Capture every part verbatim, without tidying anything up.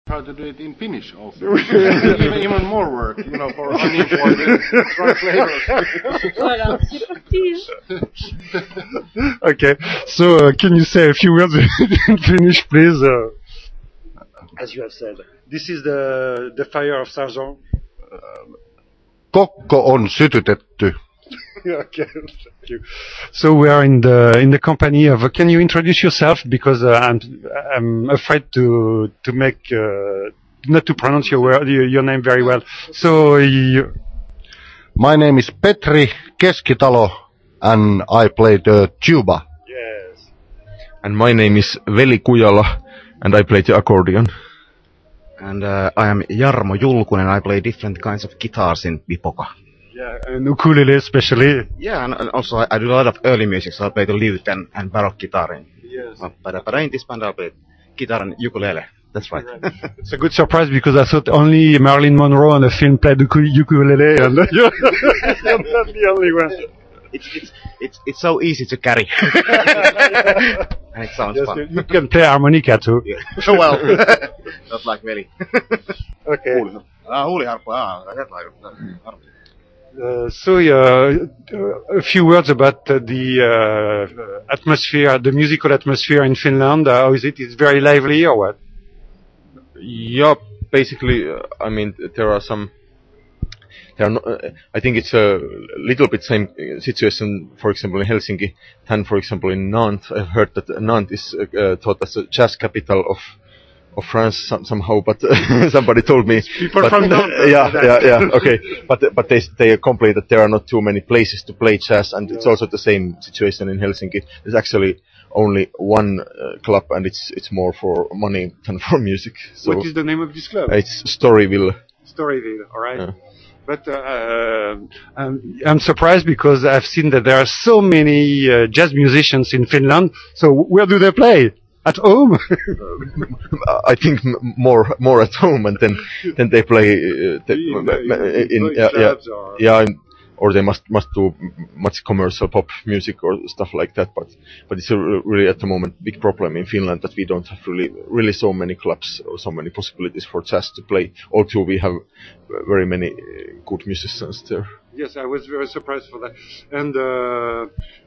try to do it in Finnish also. even, even more work, you know, for unemployed translators. Voilà, c'est parti. Okay, so uh, can you say a few words in Finnish, please? Uh, as you have said, this is the the fire of Sargent. Kokko on sytytetty. Okay, thank you. So we are in the in the company of. Uh, can you introduce yourself? Because uh, I'm I'm afraid to to make uh, not to pronounce your word, your, your name very well. So you, My name is Petri Keskitalo, and I play the tuba. yes. And my name is Veli Kujala, and I play the accordion. And uh, I am Jarmo Julkunen, I play different kinds of guitars in Vipoka. Yeah, and ukulele especially. Yeah, and, and also I, I do a lot of early music, so I play the lute and, and baroque guitar. In, Yes. but, but, but in this band I play guitar and ukulele. That's right. It's a good surprise because I thought only Marilyn Monroe on a film played the uku- ukulele, and you're not the only one. It's, it's, it's, it's so easy to carry. And it sounds Yes, fun. you, you can play harmonica too. Yeah. Well, not like Veli. Okay. Ah, huuliharppu, ah, that's like harppu. Uh, so uh, a few words about uh, the uh, atmosphere, the musical atmosphere in Finland. Uh, how is it? It's very lively, or what? Yeah, basically, uh, I mean, there are some. There are no, uh, I think it's a little bit same uh, situation, for example, in Helsinki, than, for example, in Nantes. I've heard that Nantes is uh, uh, thought as a jazz capital of of France some, somehow, but uh, somebody told me. People but, from Nantes. yeah, yeah, yeah. Okay, but but they they complain that there are not too many places to play jazz, and it's also the same situation in Helsinki. There's actually only one uh, club, and it's it's more for money than for music. So What is the name of this club? it's Storyville. Storyville, all right. Yeah. But uh, uh, I'm, I'm surprised because I've seen that there are so many uh, jazz musicians in Finland. So where do they play? At home? I think m- more more at home, and then then they play uh, the, In, m- uh, m- in in play yeah, yeah, clubs or- yeah, and- or they must must do much commercial pop music or stuff like that. But but it's a r- really at the moment big problem in Finland that we don't have really really so many clubs or so many possibilities for jazz to play. Although we have very many uh, good musicians there. Yes, I was very surprised for that. And uh,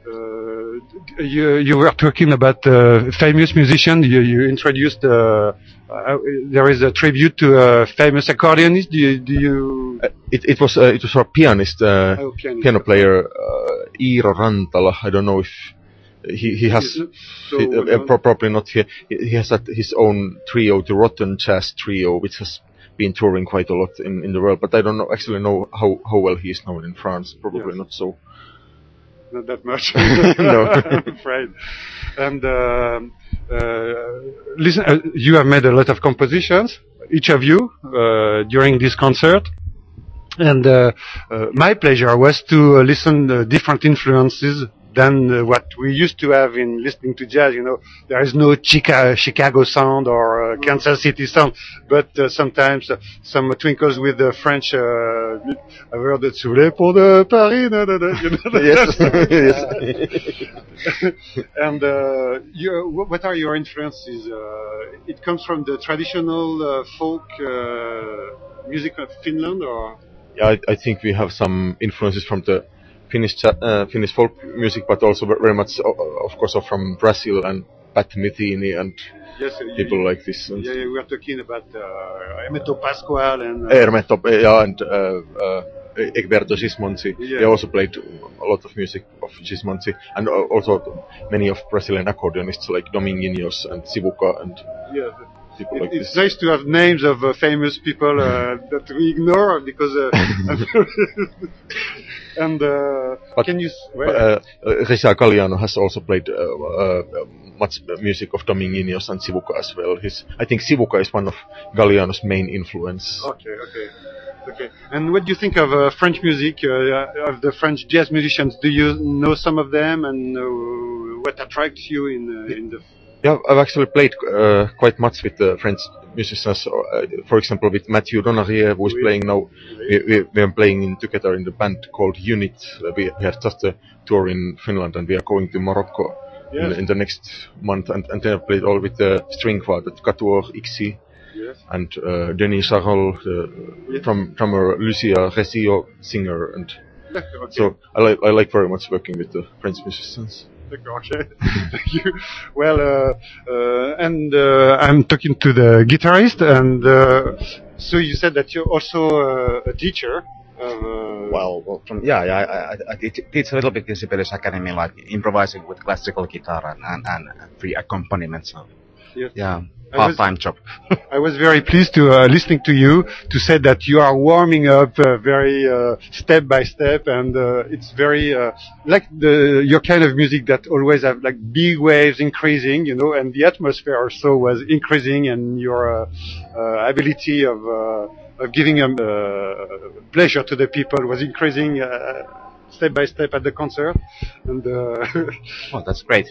uh, you you were talking about uh, famous musician. You, you introduced. Uh, uh, there is a tribute to a famous accordionist. Do you? Do you Uh, it it was uh, it was our pianist, uh, Oh, pianist. piano player uh, Iiro Rantala. I don't know if he he has. Is it so he- uh, well? pro- probably not here. He, he has at his own trio, the Rotten Jazz Trio, which has been touring quite a lot in, in the world. But I don't know actually know how, how well he is known in France. Probably Yes. not so. Not that much. No. I'm afraid. And um uh, listen, uh, you have made a lot of compositions, each of you, uh, during this concert. And uh, uh, my pleasure was to uh, listen to different influences than uh, what we used to have in listening to jazz. You know, there is no Chica- Chicago sound or uh, Kansas City sound, but uh, sometimes uh, some twinkles with the French. Uh, I've heard that sous les ponts de Paris. Da, da, da, you know, Yes. Yes. and uh, you, wh- what are your influences? Uh, it comes from the traditional uh, folk uh, music of Finland, or Yeah, I, I think we have some influences from the Finnish cha- uh, Finnish folk music, but also ve- very much, uh, of course, from Brazil and Pat Metheny and yes, people you, like this. And Yeah, yeah, we are talking about uh, Hermeto Pascual and uh, Hermeto, yeah, and uh, uh, Egberto Gismonti. Yeah. They also played a lot of music of Gismonti, and uh, also many of Brazilian accordionists like Dominguinhos and Sivuca and yeah. people It, like it's this. nice to have names of uh, famous people uh, that we ignore because. Uh, and uh, But- can you? s- But, uh, uh, Reza Galliano has also played uh, uh, much music of Dominguinhos and Sivuca as well. His, I think Sivuca is one of Galliano's main influence. Okay, okay, okay. And what do you think of uh, French music, uh, of the French jazz musicians? Do you know some of them, and uh, what attracts you in uh, in the? Yeah, I've actually played uh, quite much with the French musicians. Uh, for example, with Mathieu Donarier, who is Oui. playing now. We, we, we are playing in, together in the band called Unit. Uh, we, we had just a tour in Finland, and we are going to Morocco in, Yes. in the next month. And, and then I played all with the string quartet, Quatuor Ixi. Yes. Yes. and uh, Denis Sarol, the drum, drummer, Lucia Recio, singer, and Okay. so I like I like very much working with the French musicians. Okay, thank you. Well, uh, uh, and uh, I'm talking to the guitarist, and uh, so you said that you're also uh, a teacher. Uh, Well, well from, yeah, yeah, I, I, I teach, teach a little bit in Sibelius Academy, like improvising with classical guitar and, and, and free accompaniment. So, Yes. yeah, I was- part-time job. I was very pleased to uh, listening to you to say that you are warming up uh, very uh, step by step, and uh, it's very uh, like the your kind of music that always have like big waves increasing, you know, and the atmosphere also was increasing, and your uh, uh, ability of uh, of giving a uh, pleasure to the people was increasing. Uh, step by step at the concert, and uh, Oh, that's great.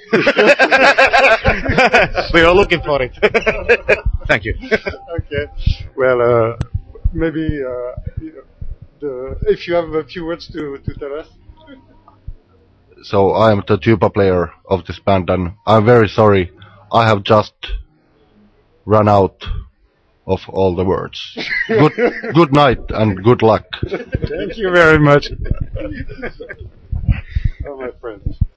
We are looking for it. Thank you. okay. Well, uh, maybe uh, the, if you have a few words to, to tell us. So I am the tuba player of this band, and I'm very sorry. I have just run out of all the words. Good, good night and good luck. Thank you very much. Oh, my friend.